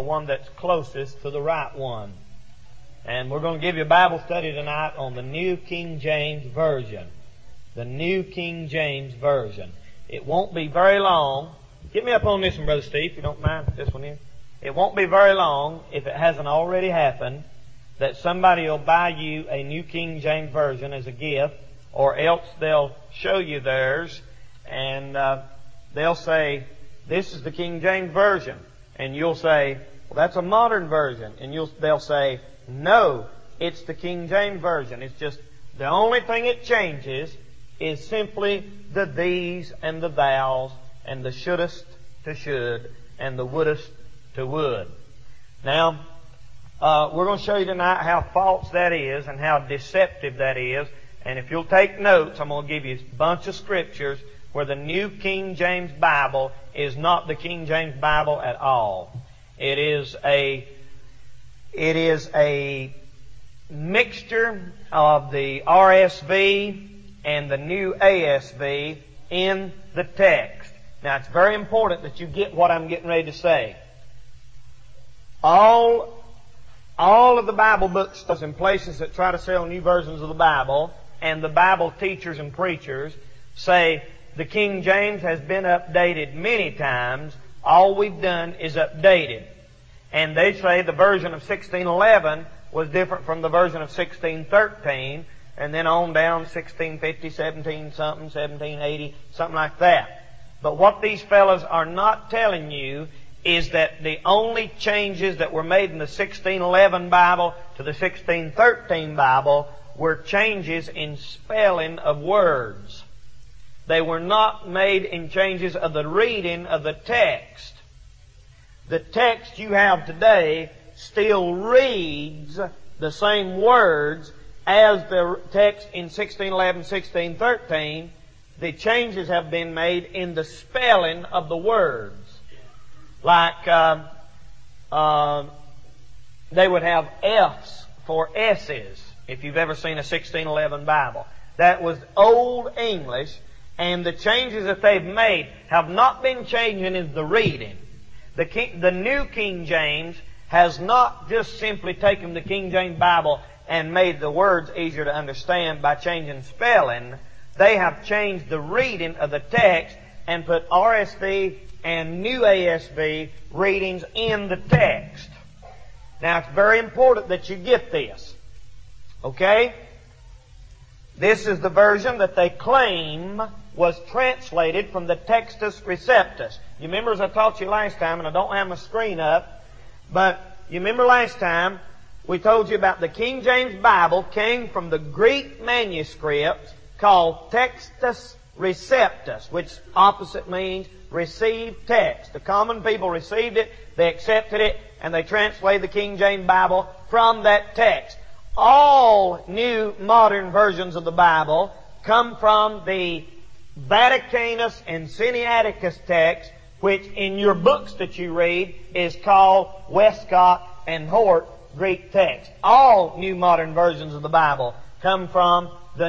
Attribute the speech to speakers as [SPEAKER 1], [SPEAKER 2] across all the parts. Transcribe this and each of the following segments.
[SPEAKER 1] the one that's closest to the right one. And we're going to give you a Bible study tonight on the New King James Version. The New King James Version. It won't be very long. Get me up on this one, Brother Steve, if you don't mind. This one here. It won't be very long, if it hasn't already happened, that somebody will buy you a New King James Version as a gift, or else they'll show you theirs, and they'll say, "This is the King James Version." And you'll say, "Well, that's a modern version." And they'll say, "No, it's the King James Version. It's just the only thing it changes is simply the these and the thous and the shouldest to should and the wouldest to would." Now, we're going to show you tonight how false that is and how deceptive that is. And if you'll take notes, I'm going to give you a bunch of scriptures where the New King James Bible is not the King James Bible at all. It is a mixture of the RSV and the new ASV in the text. Now, it's very important that you get what I'm getting ready to say. All of the Bible bookstores and places that try to sell new versions of the Bible, and the Bible teachers and preachers, say the King James has been updated many times. All we've done is update it. And they say the version of 1611 was different from the version of 1613, and then on down 1650, 17-something, 1780, something like that. But what these fellas are not telling you is that the only changes that were made in the 1611 Bible to the 1613 Bible were changes in spelling of words. They were not made in changes of the reading of the text. The text you have today still reads the same words as the text in 1611, 1613. The changes have been made in the spelling of the words. Like, they would have F's for S's, if you've ever seen a 1611 Bible. That was Old English, and the changes that they've made have not been changing in the reading. The New King James has not just simply taken the King James Bible and made the words easier to understand by changing spelling. They have changed the reading of the text and put RSV and New ASV readings in the text. Now, it's very important that you get this. Okay? This is the version that they claim was translated from the Textus Receptus. You remember, as I taught you last time, and I don't have my screen up, but you remember last time we told you about the King James Bible came from the Greek manuscript called Textus Receptus, which opposite means received text. The common people received it, they accepted it, and they translated the King James Bible from that text. All new modern versions of the Bible come from the Vaticanus and Sinaiticus text, which in your books that you read is called Westcott and Hort Greek text. All new modern versions of the Bible come from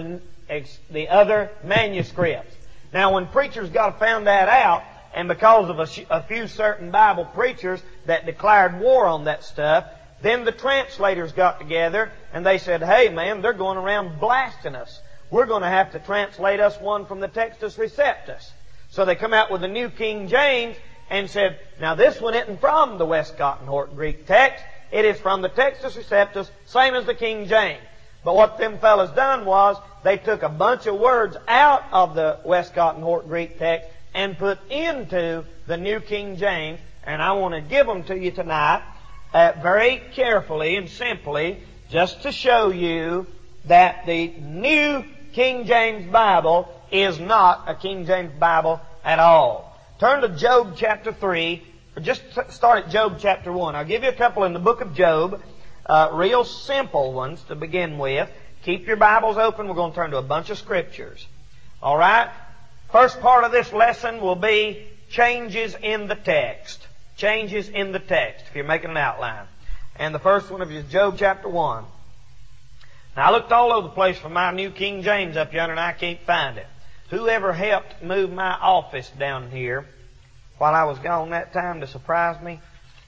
[SPEAKER 1] the other manuscripts. Now, when preachers found that out, and because of a few certain Bible preachers that declared war on that stuff, then the translators got together and they said, "Hey man, they're going around blasting us. We're going to have to translate us one from the Textus Receptus." So they come out with the New King James and said, "Now this one isn't from the Westcott and Hort Greek text. It is from the Textus Receptus, same as the King James." But what them fellas done was they took a bunch of words out of the Westcott and Hort Greek text and put into the New King James. And I want to give them to you tonight very carefully and simply, just to show you that the New King James Bible is not a King James Bible at all. Turn to Job chapter 3, or just start at Job chapter 1. I'll give you a couple in the book of Job, real simple ones to begin with. Keep your Bibles open. We're going to turn to a bunch of scriptures. All right? First part of this lesson will be changes in the text. Changes in the text, if you're making an outline. And the first one is Job chapter 1. Now, I looked all over the place for my New King James up yonder, and I can't find it. Whoever helped move my office down here while I was gone that time to surprise me?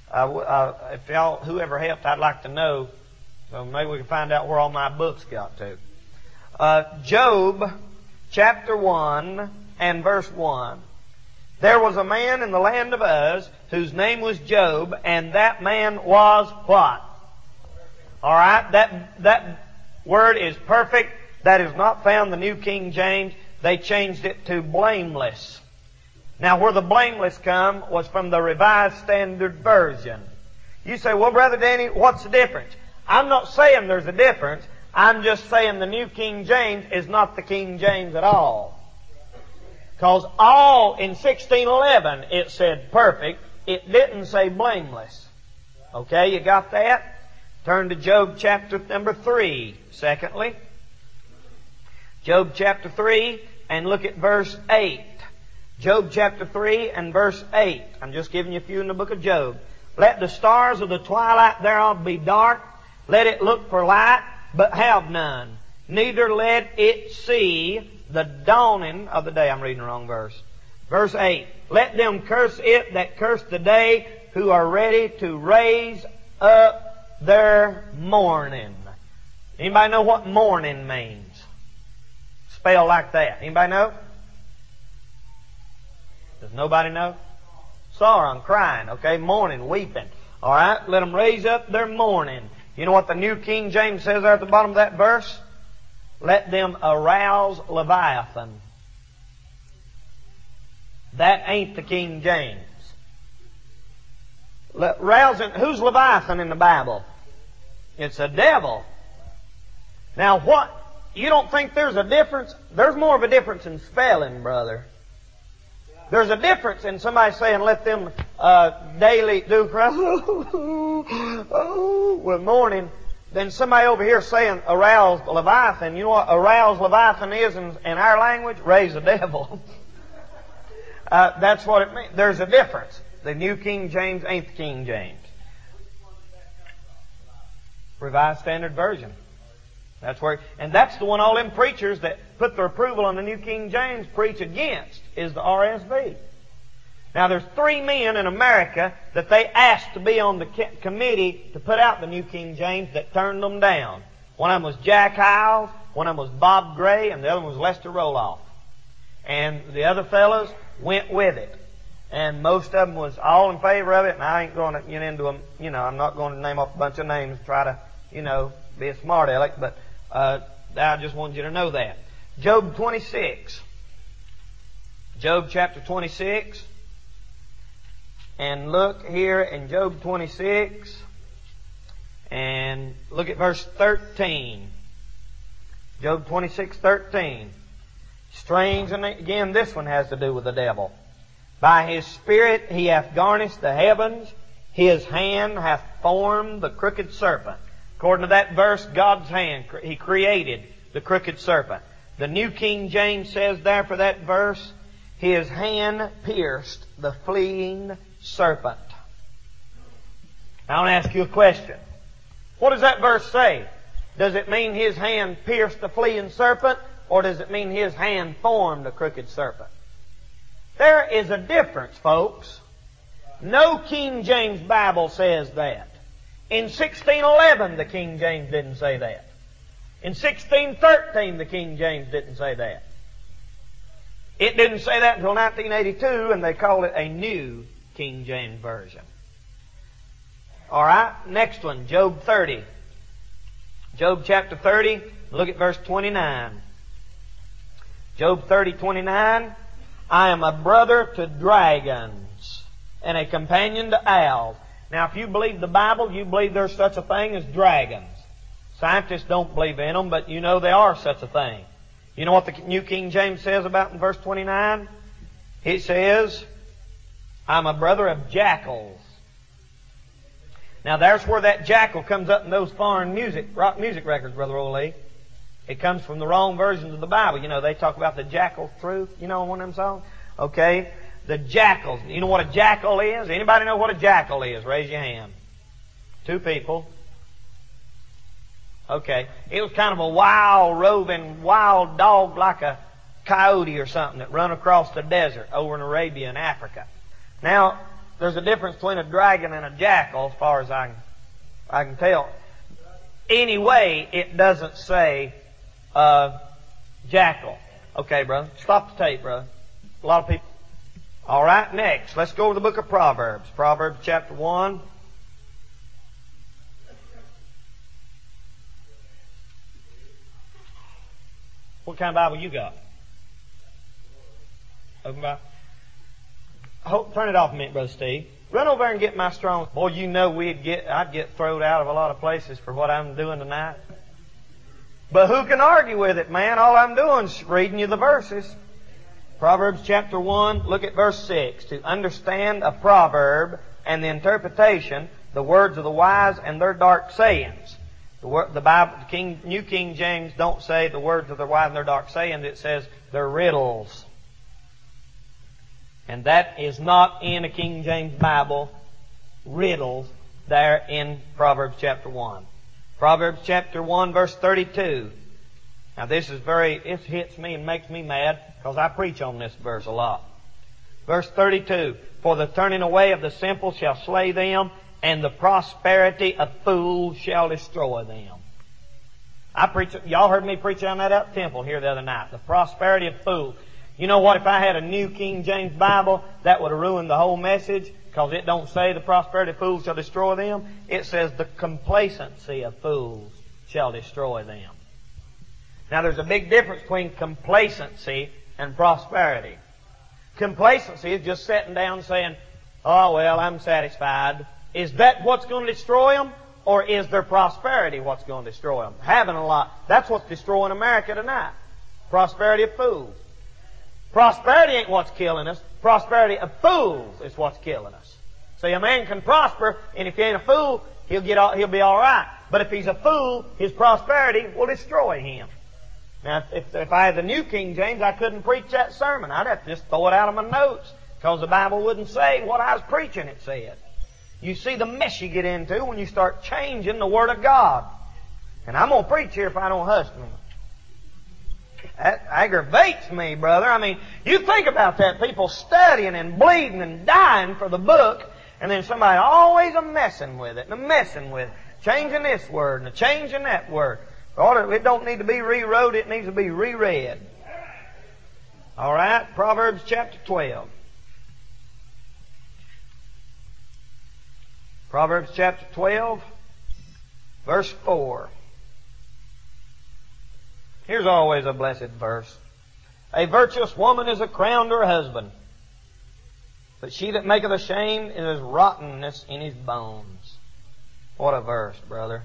[SPEAKER 1] If y'all, whoever helped, I'd like to know. So maybe we can find out where all my books got to. Job chapter 1 and verse 1. There was a man in the land of Uz whose name was Job, and that man was what? Alright, that word is perfect. That is not found in the New King James. They changed it to blameless. Now, where the blameless come was from the Revised Standard Version. You say, well, Brother Danny, what's the difference? I'm not saying there's a difference. I'm just saying the New King James is not the King James at all. Because all in 1611 it said perfect. It didn't say blameless. Okay, you got that? Turn to Job chapter number 3, secondly. Job chapter 3 and look at verse 8. Job chapter 3 and verse 8. I'm just giving you a few in the book of Job. Let the stars of the twilight thereof be dark. Let it look for light, but have none. Neither let it see the dawning of the day. I'm reading the wrong verse. Verse 8. Let them curse it that curse the day, who are ready to raise up their mourning. Anybody know what mourning means? Spell like that. Anybody know? Does nobody know? Sorrow, crying, okay? Mourning, weeping. Alright? Let them raise up their mourning. You know what the New King James says there at the bottom of that verse? Let them arouse Leviathan. That ain't the King James. Rousing, who's Leviathan in the Bible? It's a devil. Now what? You don't think there's a difference? There's more of a difference in spelling, brother. There's a difference in somebody saying, let them daily do cry with mourning, than somebody over here saying, arouse Leviathan. You know what arouse Leviathan is in our language? Raise the devil. That's what it means. There's a difference. The New King James ain't the King James. Revised Standard Version. That's where, and that's the one all them preachers that put their approval on the New King James preach against, is the RSV. Now there's 3 men in America that they asked to be on the committee to put out the New King James that turned them down. One of them was Jack Hyles, one of them was Bob Gray, and the other one was Lester Roloff. And the other fellows went with it. And most of them was all in favor of it, and I ain't going to get into them. You know, I'm not going to name off a bunch of names, try to, be a smart aleck, but I just wanted you to know that. Job 26. Job chapter 26. And look here in Job 26. And look at verse 13. Job 26:13. Strange, and again this one has to do with the devil. By his Spirit he hath garnished the heavens. His hand hath formed the crooked serpent. According to that verse, God's hand, He created the crooked serpent. The New King James says there for that verse, His hand pierced the fleeing serpent. Now I want to ask you a question. What does that verse say? Does it mean His hand pierced the fleeing serpent, or does it mean His hand formed the crooked serpent? There is a difference, folks. No King James Bible says that. In 1611, the King James didn't say that. In 1613, the King James didn't say that. It didn't say that until 1982, and they called it a New King James Version. Alright, next one, Job 30. Job chapter 30, look at verse 29. Job 30:29. I am a brother to dragons and a companion to owls. Now, if you believe the Bible, you believe there's such a thing as dragons. Scientists don't believe in them, but you know they are such a thing. You know what the New King James says about in verse 29? It says, I'm a brother of jackals. Now, there's where that jackal comes up in those foreign rock music records, Brother Ole. It comes from the wrong versions of the Bible. You know, they talk about the jackal's truth. You know one of them songs? Okay. The jackals. You know what a jackal is? Anybody know what a jackal is? Raise your hand. 2 people. Okay. It was kind of a wild, roving, wild dog like a coyote or something that run across the desert over in Arabia and Africa. Now, There's a difference between a dragon and a jackal, as far as I can tell. Anyway, it doesn't say jackal. Okay, brother. Stop the tape, brother. A lot of people. All right, next. Let's go to the book of Proverbs. Proverbs chapter 1. What kind of Bible you got? Open Bible. Turn it off a minute, Brother Steve. Run over there and get my strong. Boy, you know I'd get thrown out of a lot of places for what I'm doing tonight. But who can argue with it, man? All I'm doing is reading you the verses. Proverbs chapter 1, look at verse 6. To understand a proverb and the interpretation, the words of the wise and their dark sayings. The Bible, New King James don't say the words of the wise and their dark sayings. It says their riddles. And that is not in a King James Bible, riddles, there in Proverbs chapter 1. Proverbs chapter 1 verse 32. Now this is it hits me and makes me mad because I preach on this verse a lot. Verse 32. For the turning away of the simple shall slay them, and the prosperity of fools shall destroy them. Y'all heard me preach on that out at the temple here the other night. The prosperity of fools. You know what? If I had a New King James Bible, that would have ruined the whole message, because it don't say the prosperity of fools shall destroy them. It says the complacency of fools shall destroy them. Now there's a big difference between complacency and prosperity. Complacency is just sitting down saying, oh well, I'm satisfied. Is that what's going to destroy them? Or is their prosperity what's going to destroy them? Having a lot. That's what's destroying America tonight. Prosperity of fools. Prosperity ain't what's killing us. Prosperity of fools is what's killing us. See, a man can prosper, and if he ain't a fool, he'll be all right. But if he's a fool, his prosperity will destroy him. Now, if I had the New King James, I couldn't preach that sermon. I'd have to just throw it out of my notes, because the Bible wouldn't say what I was preaching it said. You see the mess you get into when you start changing the Word of God. And I'm going to preach here if I don't hush me. That aggravates me, brother. I mean, you think about that. People studying and bleeding and dying for the book, and then somebody always messing with it, changing this word and changing that word. It don't need to be rewrote, it needs to be reread. All right, Proverbs chapter 12. Proverbs chapter 12, verse 4. Here's always a blessed verse. A virtuous woman is a crown to her husband, but she that maketh ashamed is rottenness in his bones. What a verse, brother.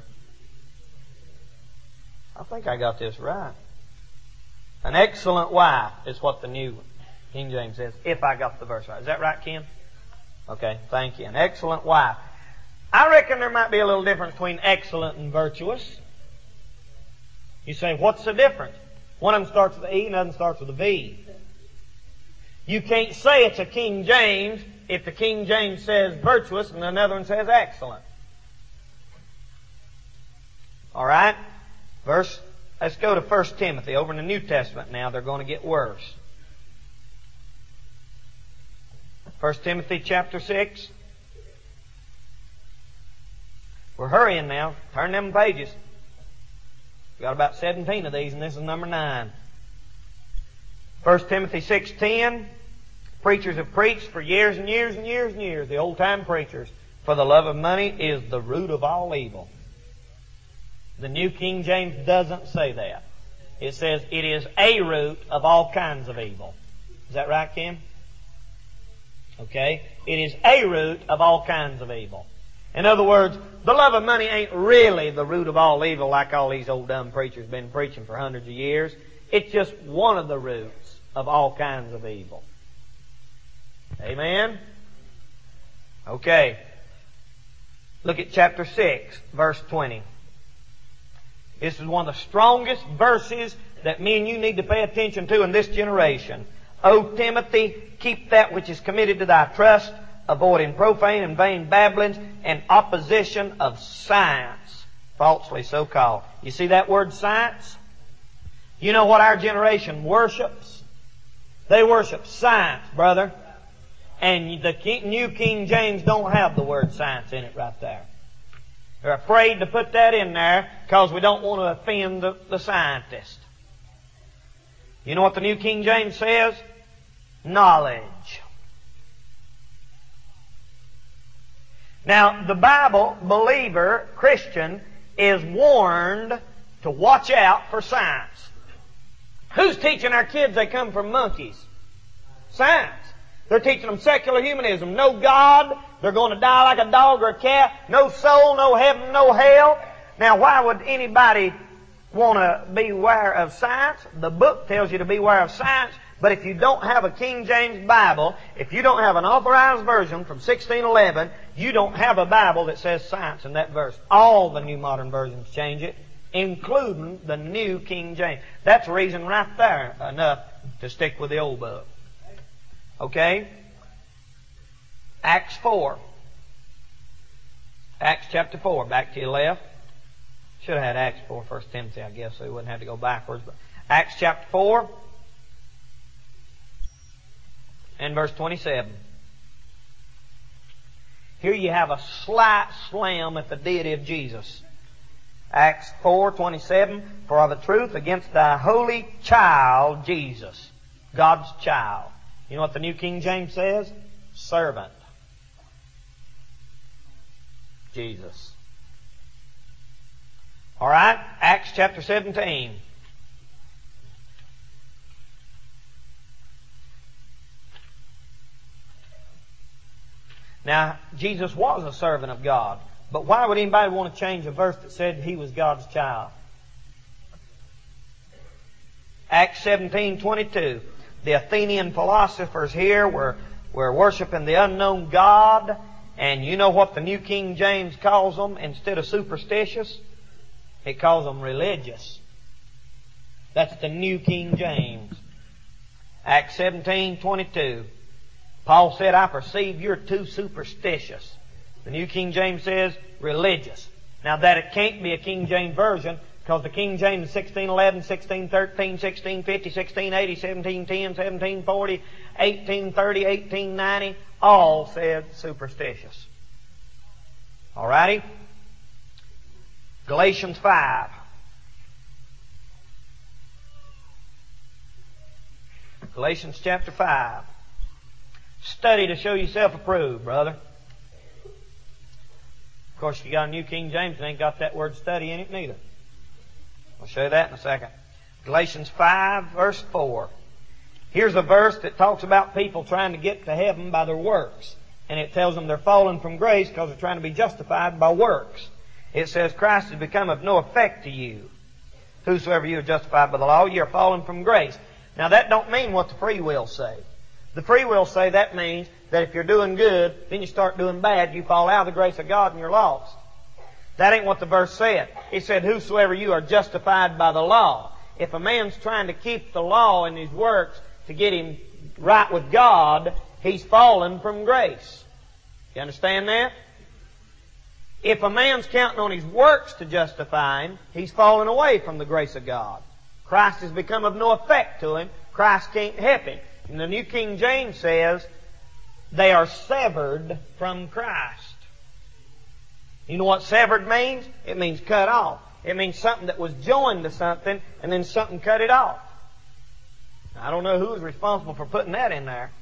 [SPEAKER 1] I think I got this right. An excellent wife is what the New King James says, if I got the verse right. Is that right, Ken? Okay, thank you. An excellent wife. I reckon there might be a little difference between excellent and virtuous. You say, what's the difference? One of them starts with an E, another starts with a V. You can't say it's a King James if the King James says virtuous and another one says excellent. All right? Let's go to 1 Timothy. Over in the New Testament now, they're going to get worse. 1 Timothy chapter 6. We're hurrying now. Turn them pages. We've got about 17 of these, and this is number 9. 1 Timothy 6:10. Preachers have preached for years and years and years and years. The old-time preachers. For the love of money is the root of all evil. The New King James doesn't say that. It says it is a root of all kinds of evil. Is that right, Kim? Okay. It is a root of all kinds of evil. In other words, the love of money ain't really the root of all evil like all these old dumb preachers been preaching for hundreds of years. It's just one of the roots of all kinds of evil. Amen? Okay. Look at chapter 6, verse 20. This is one of the strongest verses that me and you need to pay attention to in this generation. O Timothy, keep that which is committed to thy trust, avoiding profane and vain babblings and opposition of science, falsely so called. You see that word science? You know what our generation worships? They worship science, brother. And the New King James don't have the word science in it right there. They're afraid to put that in there because we don't want to offend the scientist. You know what the New King James says? Knowledge. Now, the Bible believer, Christian, is warned to watch out for science. Who's teaching our kids they come from monkeys? Science. They're teaching them secular humanism. No God. They're going to die like a dog or a cat. No soul, no heaven, no hell. Now, why would anybody want to beware of science? The book tells you to beware of science. But if you don't have a King James Bible, if you don't have an authorized version from 1611, you don't have a Bible that says science in that verse. All the New Modern Versions change it, including the New King James. That's a reason right there enough to stick with the old book. Okay? Acts 4. Acts chapter 4. Back to your left. Should have had Acts 4, 1 Timothy, I guess, so we wouldn't have to go backwards. But Acts chapter 4 and verse 27. Here you have a slight slam at the deity of Jesus. Acts 4:27. For of a truth against thy holy child Jesus, God's child. You know what the New King James says? Servant. Jesus. All right, Acts chapter 17. Now, Jesus was a servant of God. But why would anybody want to change a verse that said He was God's child? Acts 17:22. The Athenian philosophers here were worshiping the unknown God. And you know what the New King James calls them instead of superstitious? It calls them religious. That's the New King James. Acts 17:22. Paul said, I perceive you're too superstitious. The New King James says religious. Now that it can't be a King James version because the King James is 1611, 1613, 1650, 1680, 1710, 1740, 1830, 1890, all said superstitious. Alrighty? Galatians 5. Galatians chapter 5. Study to show yourself approved, brother. Of course, if you got a New King James, it ain't got that word study in it neither. I'll show you that in a second. Galatians 5, verse 4. Here's a verse that talks about people trying to get to heaven by their works. And it tells them they're falling from grace because they're trying to be justified by works. It says, Christ has become of no effect to you. Whosoever you are justified by the law, you are fallen from grace. Now that don't mean what the free will say. The free will say that means that if you're doing good, then you start doing bad, you fall out of the grace of God and you're lost. That ain't what the verse said. It said, whosoever you are justified by the law. If a man's trying to keep the law in his works to get him right with God, he's fallen from grace. You understand that? If a man's counting on his works to justify him, he's fallen away from the grace of God. Christ has become of no effect to him. Christ can't help him. And the New King James says, they are severed from Christ. You know what severed means? It means cut off. It means something that was joined to something and then something cut it off. Now, I don't know who was responsible for putting that in there.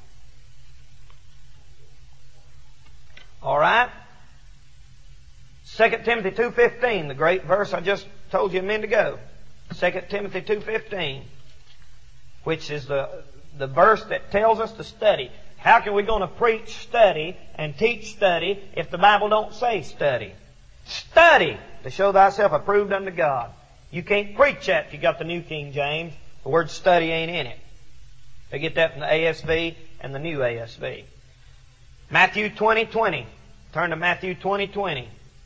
[SPEAKER 1] All right? 2 Timothy 2:15, the great verse I just told you a minute ago. 2 Timothy 2:15, which is the verse that tells us to study. How can we going to preach study and teach study if the Bible don't say study? Study to show thyself approved unto God. You can't preach that if you got the New King James. The word study ain't in it. They get that from the ASV and the New ASV. Matthew 20:20. Turn to Matthew 20:20.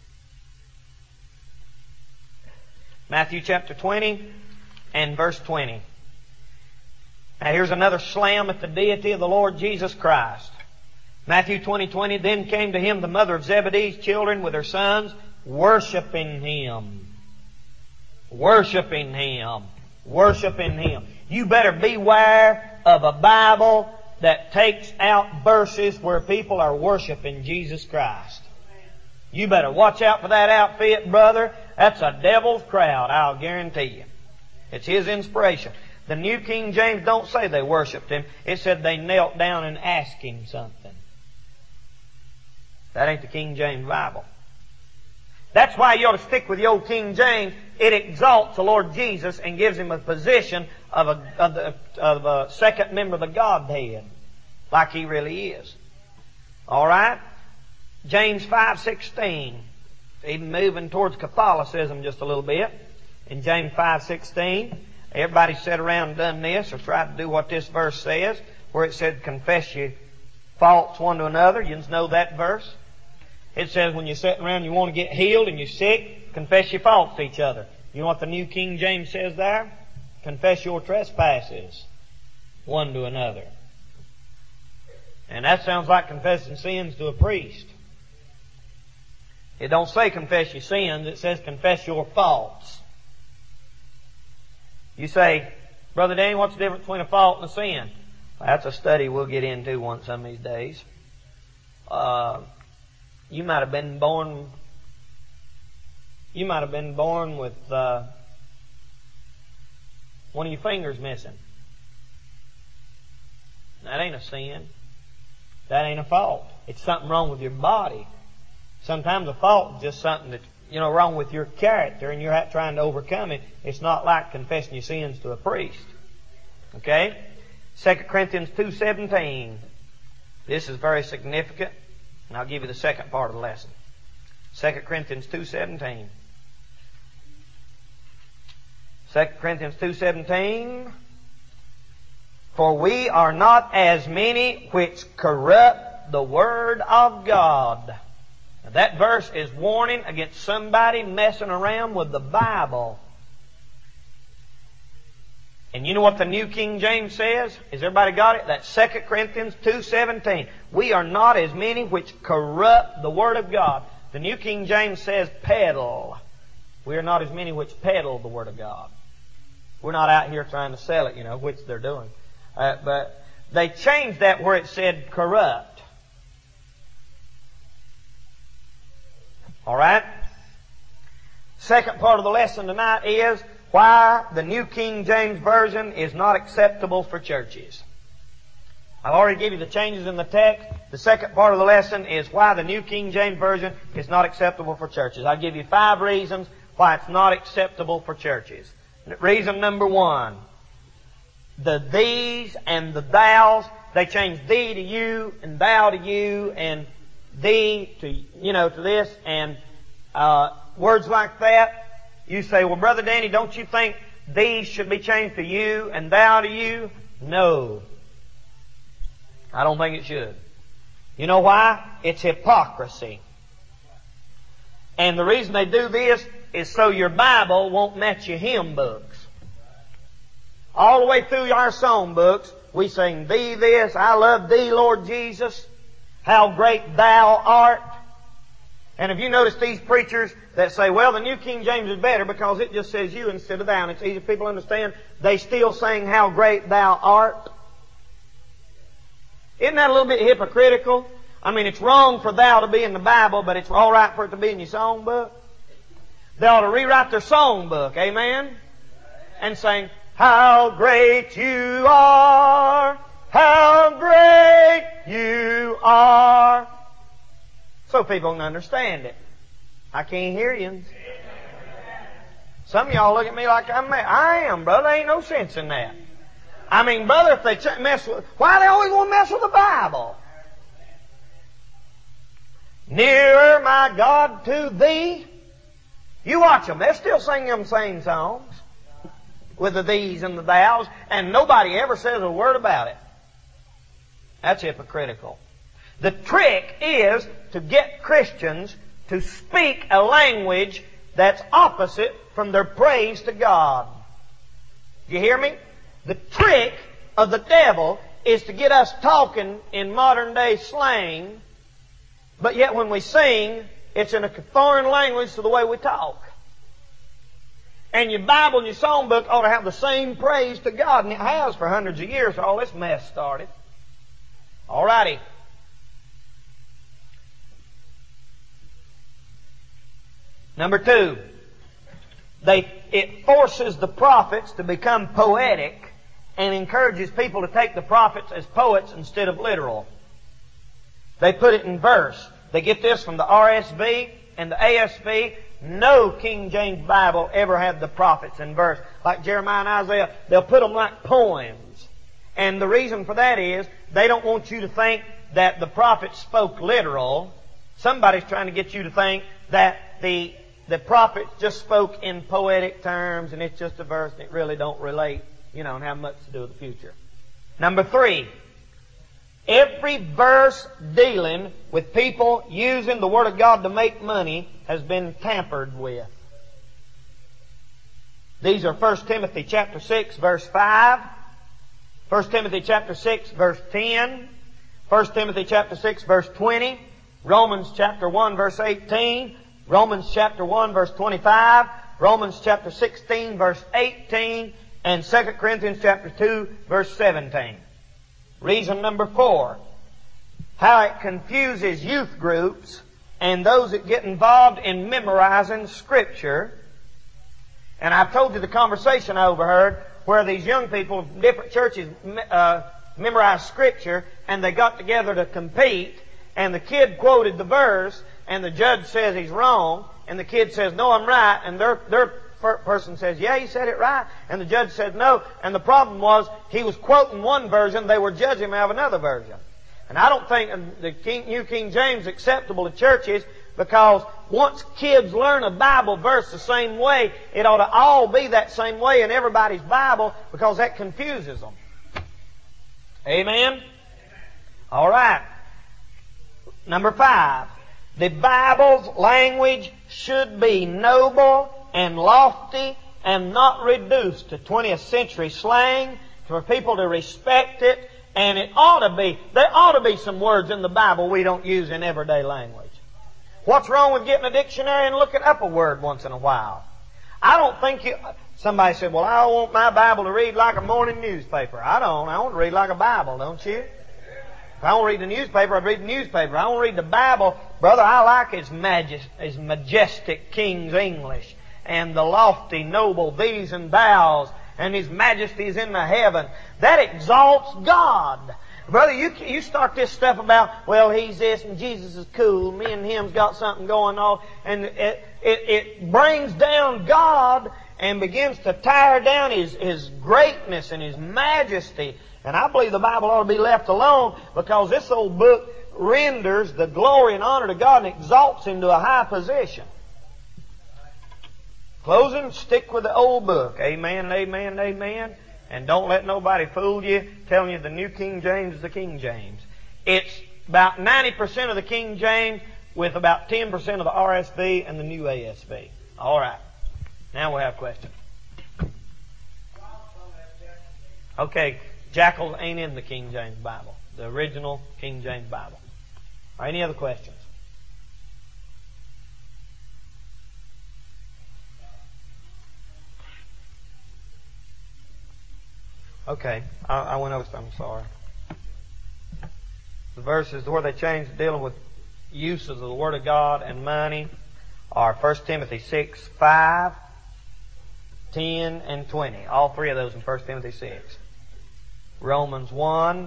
[SPEAKER 1] Matthew chapter 20 and verse 20. Now here's another slam at the deity of the Lord Jesus Christ. Matthew 20:20. Then came to him the mother of Zebedee's children with her sons, worshiping him. Worshiping him. Worshiping him. You better beware of a Bible that takes out verses where people are worshiping Jesus Christ. You better watch out for that outfit, brother. That's a devil's crowd, I'll guarantee you. It's his inspiration. The New King James don't say they worshiped Him. It said they knelt down and asked Him something. That ain't the King James Bible. That's why you ought to stick with the old King James. It exalts the Lord Jesus and gives Him a position of a second member of the Godhead, like He really is. All right? James 5:16. Even moving towards Catholicism just a little bit. In James 5:16, everybody sat around and done this, or tried to do what this verse says, where it said, confess your faults one to another. You know that verse? It says when you're sitting around and you want to get healed and you're sick, confess your faults to each other. You know what the New King James says there? Confess your trespasses one to another. And that sounds like confessing sins to a priest. It don't say confess your sins, it says confess your faults. You say, Brother Danny, what's the difference between a fault and a sin? Well, that's a study we'll get into one some of these days. You might have been born with one of your fingers missing. That ain't a sin. That ain't a fault. It's something wrong with your body. Sometimes a fault is just something that's, wrong with your character and you're trying to overcome it. It's not like confessing your sins to a priest. Okay? 2 Corinthians 2:17. This is very significant. And I'll give you the second part of the lesson. 2 Corinthians 2:17. 2 Corinthians 2:17. For we are not as many which corrupt the word of God. Now that verse is warning against somebody messing around with the Bible. And you know what the New King James says? Has everybody got it? That's 2 Corinthians 2:17. We are not as many which corrupt the Word of God. The New King James says peddle. We are not as many which peddle the Word of God. We're not out here trying to sell it, which they're doing. But they changed that where it said corrupt. All right? Second part of the lesson tonight is why the New King James Version is not acceptable for churches. I've already given you the changes in the text. The second part of the lesson is why the New King James Version is not acceptable for churches. I'll give you 5 reasons why it's not acceptable for churches. Reason number 1. The thees and the thous, they changed thee to you and thou to you and thee to, to this and words like that. You say, well, Brother Danny, don't you think these should be changed to you and thou to you? No. I don't think it should. You know why? It's hypocrisy. And the reason they do this is so your Bible won't match your hymn books. All the way through our song books, we sing, Thee this, I love Thee, Lord Jesus, how great Thou art. And if you notice these preachers that say, well, the New King James is better because it just says you instead of thou, and it's easy for people to understand, they still sing, how great Thou art. Isn't that a little bit hypocritical? I mean, it's wrong for thou to be in the Bible, but it's all right for it to be in your songbook. They ought to rewrite their songbook, amen? And sing, how great you are, how great you are. So people can understand it. I can't hear you. Some of y'all look at me like I'm mad. I am, brother. There ain't no sense in that. I mean, brother, if they mess with... Why do they always want to mess with the Bible? Nearer, my God, to Thee. You watch them. They're still singing them same songs with the thees and the thous, and nobody ever says a word about it. That's hypocritical. The trick is to get Christians to speak a language that's opposite from their praise to God. Do you hear me? The trick of the devil is to get us talking in modern day slang, but yet when we sing, it's in a foreign language to the way we talk. And your Bible and your songbook ought to have the same praise to God, and it has for hundreds of years, all this mess started. Alrighty. Number 2, it forces the prophets to become poetic and encourages people to take the prophets as poets instead of literal. They put it in verse. They get this from the RSV and the ASV. No King James Bible ever had the prophets in verse. Like Jeremiah and Isaiah, they'll put them like poems. And the reason for that is they don't want you to think that the prophets spoke literal. Somebody's trying to get you to think that the prophets just spoke in poetic terms and it's just a verse and it really don't relate, and have much to do with the future. Number 3, every verse dealing with people using the Word of God to make money has been tampered with. These are 1 Timothy chapter 6 verse 5, 1 Timothy chapter 6 verse 10, 1 Timothy chapter 6 verse 20, Romans chapter 1 verse 18, Romans chapter 1 verse 25, Romans chapter 16 verse 18, and 2 Corinthians chapter 2 verse 17. Reason number 4, how it confuses youth groups and those that get involved in memorizing Scripture. And I've told you the conversation I overheard where these young people from different churches memorized Scripture and they got together to compete, and the kid quoted the verse and the judge says he's wrong, and the kid says, no, I'm right, and their person says, yeah, you said it right, and the judge said no, and the problem was he was quoting one version, they were judging him out of another version. And I don't think the New King James is acceptable to churches, because once kids learn a Bible verse the same way, it ought to all be that same way in everybody's Bible, because that confuses them. Amen? All right. Number 5. The Bible's language should be noble and lofty and not reduced to 20th century slang for people to respect it. And there ought to be some words in the Bible we don't use in everyday language. What's wrong with getting a dictionary and looking up a word once in a while? I don't think somebody said, well, I want my Bible to read like a morning newspaper. I want to read like a Bible, don't you? If I want to read the newspaper, I'd read the newspaper. I want to read the Bible. Brother, I like His majestic King's English and the lofty, noble these and thous and His majesty's in the heaven. That exalts God. Brother, you start this stuff about, well, He's this and Jesus is cool, me and Him's got something going on, and it brings down God and begins to tear down His greatness and His majesty. And I believe the Bible ought to be left alone, because this old book renders the glory and honor to God and exalts Him to a high position. Closing, stick with the old book. Amen, amen, amen. And don't let nobody fool you telling you the New King James is the King James. It's about 90% of the King James with about 10% of the RSV and the New ASV. All right. Now we'll have questions. Okay. Jackals ain't in the King James Bible, the original King James Bible. All right, any other questions? Okay, I went over. I'm sorry. The verses where they changed dealing with uses of the Word of God and money are 1 Timothy 6, 5, 10, and 20. All three of those in 1 Timothy 6. Romans 1,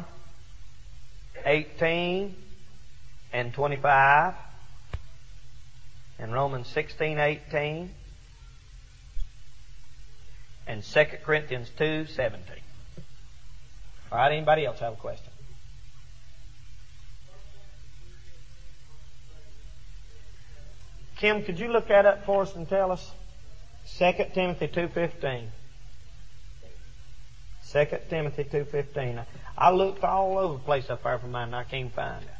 [SPEAKER 1] 18, and 25. And Romans 16, 18. And 2 Corinthians 2, 17. All right, anybody else have a question? Kim, could you look that up for us and tell us? 2 Timothy 2:15. 2 Timothy 2:15. I looked all over the place up there for mine and I can't find it.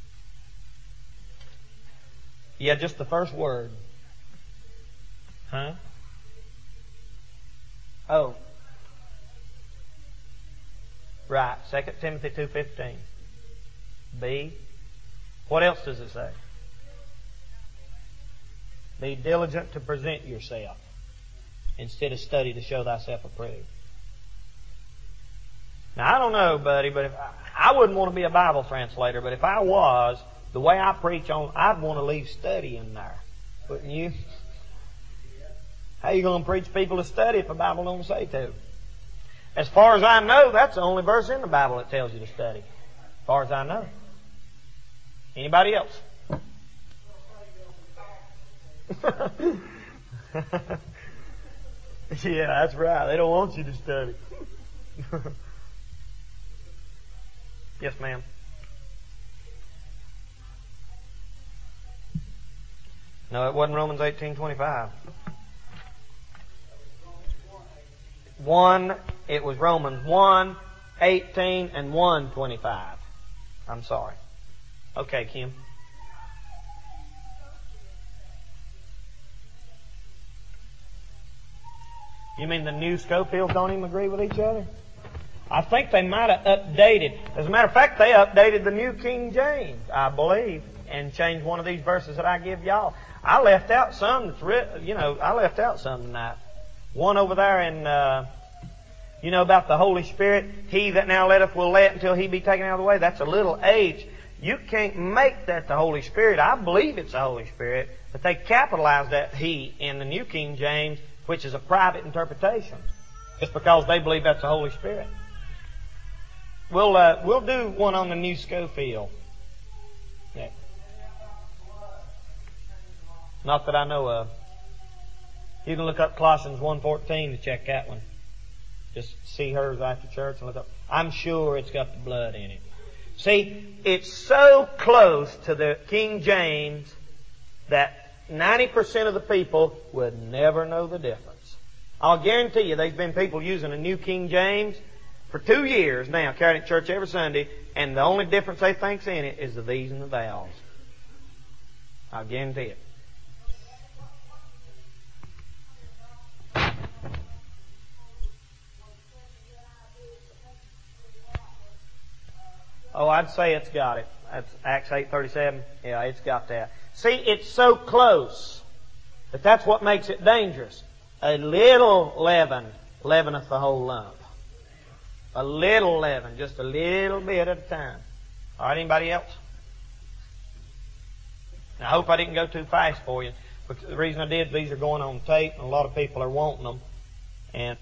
[SPEAKER 1] Yeah, just the first word. Huh? Oh. Right. 2 Timothy 2:15. B. What else does it say? Be diligent to present yourself instead of study to show thyself approved. Now, I don't know, buddy, but I wouldn't want to be a Bible translator, but if I was, the way I preach on, I'd want to leave study in there. Wouldn't you? How you going to preach people to study if the Bible don't say to? As far as I know, that's the only verse in the Bible that tells you to study. As far as I know. Anybody else? Yeah, that's right. They don't want you to study. Yes, ma'am. No, it wasn't Romans 18:25. It was Romans 1:18 and 1:25. I'm sorry. Okay, Kim. You mean the new Scofields don't even agree with each other? I think they might have updated. As a matter of fact, they updated the New King James, I believe, and changed one of these verses that I give y'all. I left out some that's written, I left out some tonight. One over there in, about the Holy Spirit. He that now letteth will let until he be taken out of the way. That's a little H. You can't make that the Holy Spirit. I believe it's the Holy Spirit, but they capitalized that He in the New King James, which is a private interpretation, just because they believe that's the Holy Spirit. We'll do one on the new Scofield. Yeah. Not that I know of. You can look up Colossians 1:14 to check that one. Just see hers after church and look up. I'm sure it's got the blood in it. See, it's so close to the King James that 90% of the people would never know the difference. I'll guarantee you there's been people using a New King James for 2 years now, carrying it to church every Sunday, and the only difference they think's in it is the these and the thous. I'll guarantee it. Oh, I'd say it's got it. That's Acts 8:37. Yeah, it's got that. See, it's so close that that's what makes it dangerous. A little leaven leaveneth the whole lump. A little leaven, just a little bit at a time. All right, anybody else? Now, I hope I didn't go too fast for you. Because the reason I did, these are going on tape, and a lot of people are wanting them. And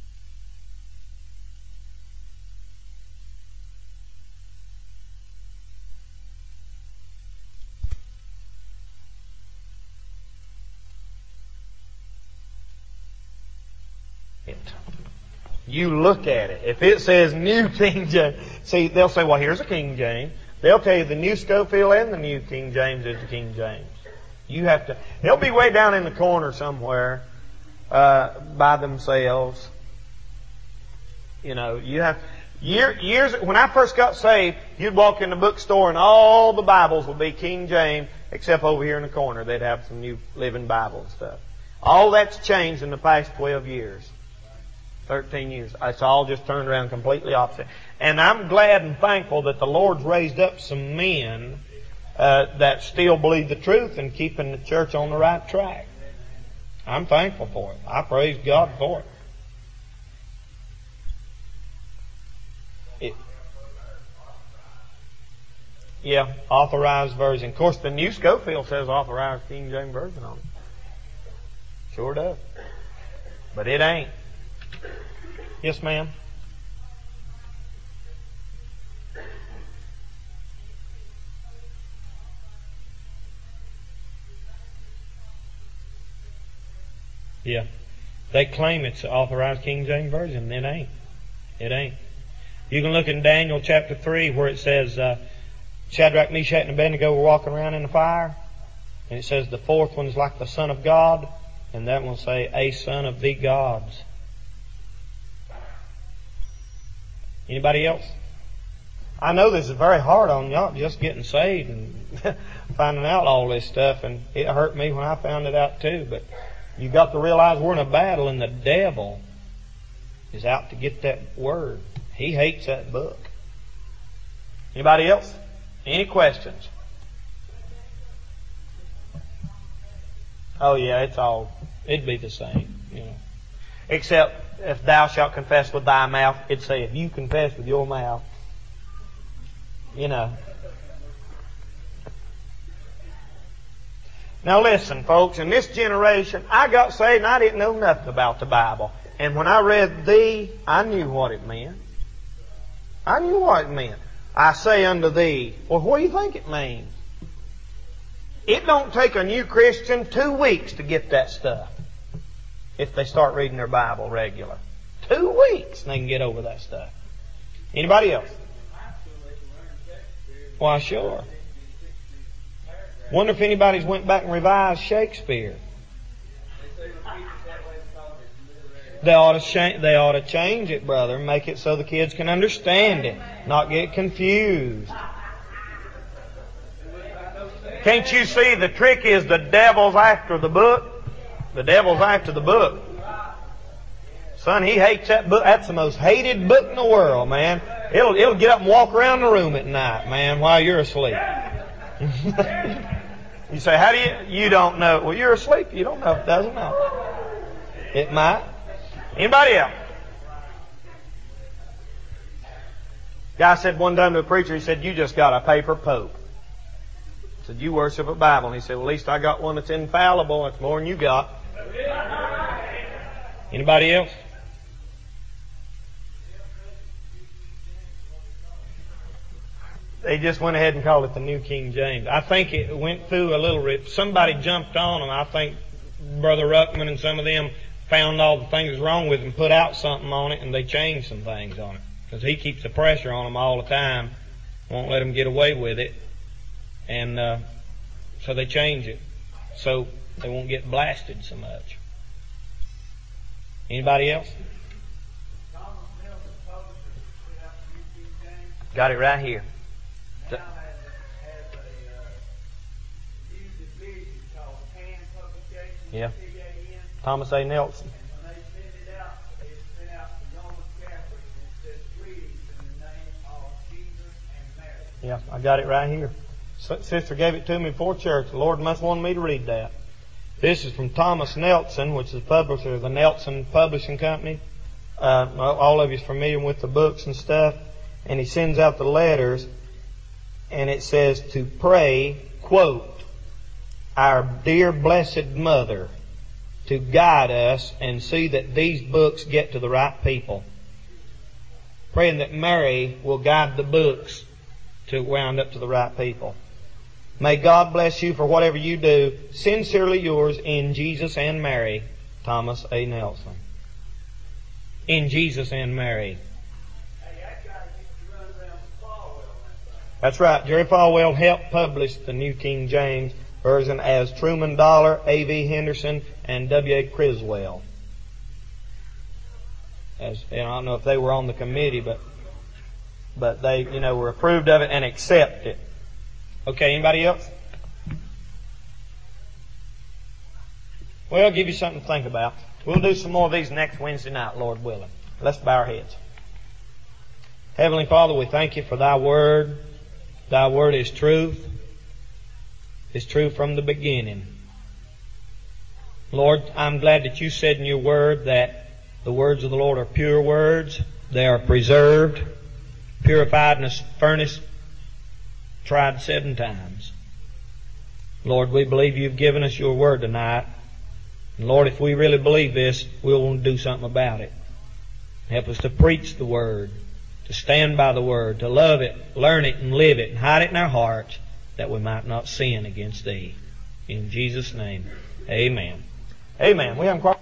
[SPEAKER 1] you look at it. If it says New King James, see, they'll say, well, here's a King James. They'll tell you the New Scofield and the New King James is the King James. You have to, they'll be way down in the corner somewhere, by themselves. You have, years, when I first got saved, you'd walk in the bookstore and all the Bibles would be King James, except over here in the corner, they'd have some New Living Bible and stuff. All that's changed in the past 12 years. 13 years. It's all just turned around completely opposite. And I'm glad and thankful that the Lord's raised up some men that still believe the truth and keeping the church on the right track. I'm thankful for it. I praise God for it. Yeah, authorized version. Of course, the New Scofield says authorized King James Version on it. Sure does. But it ain't. Yes, ma'am. Yeah. They claim it's the authorized King James Version. It ain't. It ain't. You can look in Daniel chapter 3 where it says Shadrach, Meshach, and Abednego were walking around in the fire. And it says the fourth one's like the Son of God. And that one will say, a son of the gods. Anybody else? I know this is very hard on y'all, just getting saved and finding out all this stuff. And it hurt me when I found it out too. But you got to realize we're in a battle and the devil is out to get that word. He hates that book. Anybody else? Any questions? Oh yeah, it'd be the same, Except if thou shalt confess with thy mouth, it'd say if you confess with your mouth. You know. Now listen, folks, in this generation, I got saved and I didn't know nothing about the Bible. And when I read thee, I knew what it meant. I knew what it meant. I say unto thee. Well, what do you think it means? It don't take a new Christian 2 weeks to get that stuff. If they start reading their Bible regular. 2 weeks and they can get over that stuff. Anybody else? Why, sure. Wonder if anybody's went back and revised Shakespeare. They ought to change it, brother, and make it so the kids can understand it, not get confused. Can't you see the trick is the devil's after the book? The devil's after the book. Son, he hates that book. That's the most hated book in the world, man. It'll get up and walk around the room at night, man, while you're asleep. You say, how do you don't know? Well, you're asleep. You don't know. It doesn't know. It might. Anybody else? Guy said one time to a preacher, he said, you just got a paper pope. He said, you worship a Bible. And he said, well, at least I got one that's infallible. That's more than you got. Anybody else? They just went ahead and called it the New King James. I think it went through a little... Somebody jumped on them. I think Brother Ruckman and some of them found all the things wrong with it and put out something on it, and they changed some things on it. Because he keeps the pressure on them all the time. Won't let them get away with it. And so they change it. So they won't get blasted so much. Anybody else? Got it right here. Yeah. Thomas A. Nelson. When they send it out, it's sent out to Roman Catholics and it says greetings in the name of Jesus and Mary. Yeah, I got it right here. Sister gave it to me before church. The Lord must want me to read that. This is from Thomas Nelson, which is the publisher of the Nelson Publishing Company. All of you are familiar with the books and stuff. And he sends out the letters, and it says to pray, quote, our dear blessed mother, to guide us and see that these books get to the right people. Praying that Mary will guide the books to wound up to the right people. May God bless you for whatever you do. Sincerely yours, in Jesus and Mary, Thomas A. Nelson. In Jesus and Mary. That's right. Jerry Falwell helped publish the New King James Version as Truman Dollar, A.V. Henderson, and W.A. Criswell. I don't know if they were on the committee, but they, were approved of it and accept it. Okay, anybody else? Well, I'll give you something to think about. We'll do some more of these next Wednesday night, Lord willing. Let's bow our heads. Heavenly Father, we thank you for Thy Word. Thy Word is truth. It's true from the beginning. Lord, I'm glad that you said in your Word that the words of the Lord are pure words. They are preserved, purified in a furnace, tried 7 times. Lord, we believe you've given us your Word tonight. And Lord, if we really believe this, we'll want to do something about it. Help us to preach the Word, to stand by the Word, to love it, learn it, and live it, and hide it in our hearts, that we might not sin against Thee. In Jesus' name, amen. Amen. We haven't quite